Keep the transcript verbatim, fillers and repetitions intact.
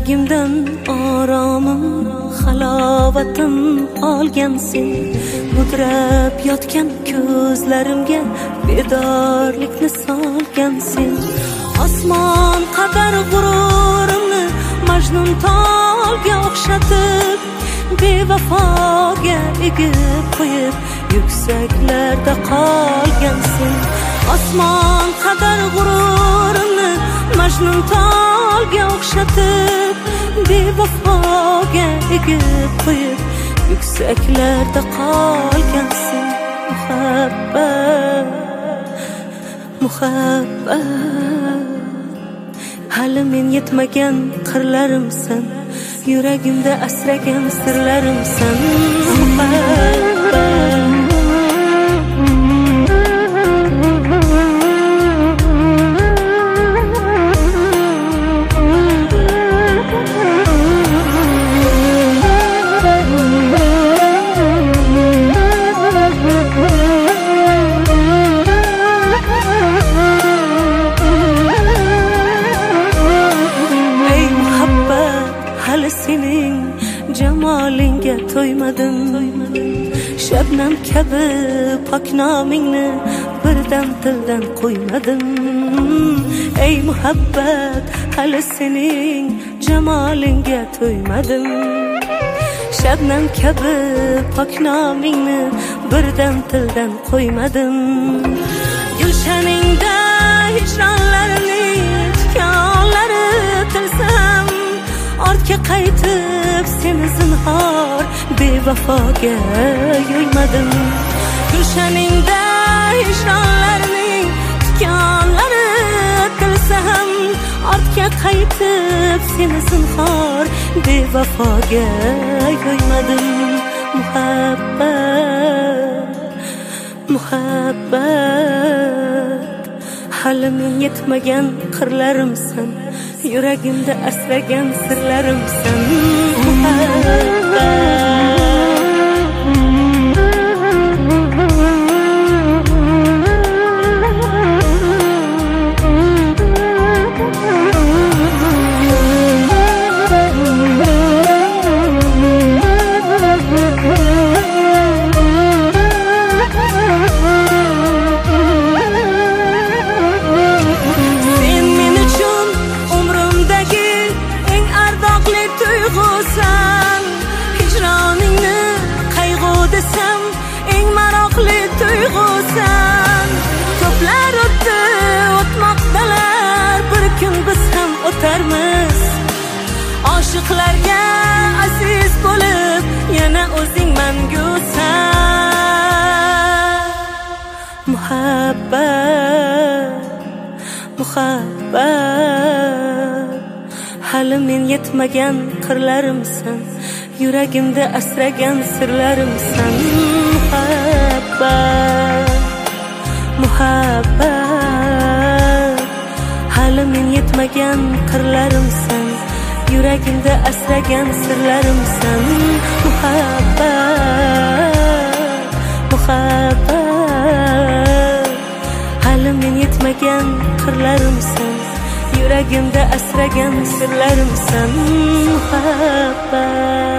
yuragimdan oromim, halovatim olgansen. Mudrab yotgan ko'zlarimga bedorlikni solgansen. Osmon qadar g'ururimni Majnun tolga o'xshatib, bevafoga egib qo'yib, yuksaklarda qolgansen. Osmon qadar g'ururimni Majnun tolga o'xshatib, bevafoga egib qo'yib, yuksaklarda qolgansen. Muhabbat, muhabbat, hali men yetmagan qirlarimsan, yuragimda asragan sirlarimsan. Muhabbat, sening jamolingga to'ymadim. Shabnam kabi pok nomingni birdan tildan qo'ymadim. Ey muhabbat, hali sening jamolingga to'ymadim. Shabnam kabi pok nomingni birdan tildan qo'ymadim. Gulshaningda hijronlarning tikonlari tilsam, ortga qaytib seni zinhor bevafoga yo'ymadim. Gulshaningda hijronlarning tikonlari tilsam, ortga qaytib seni zinhor bevafoga yo'ymadim. Muhabbat, muhabbat, hali men yetmagan qirlarimsan, yuragimda asragan sirlarimsan. Muhabbat, hijroningni qayg'u desam, eng maroqli tuyg'usan. Ko'plar o'tdi, o'tmoqdalar, bir kun biz ham o'tarmiz. Oshiqlarga aziz bo'lib, yana o'zing mangusan. Muhabbat, muhabbat, hali men yetmagan qirlarimsan, yuragimda asragan sirlarimsan. Muhabbat, muhabbat, hali men yetmagan qirlarimsan, yuragimda asragan sirlarimsan. Muhabbat, muhabbat, hali men yetmagan qirlarimsan, yuragimda asragan sirlarimsan. Muhabbat.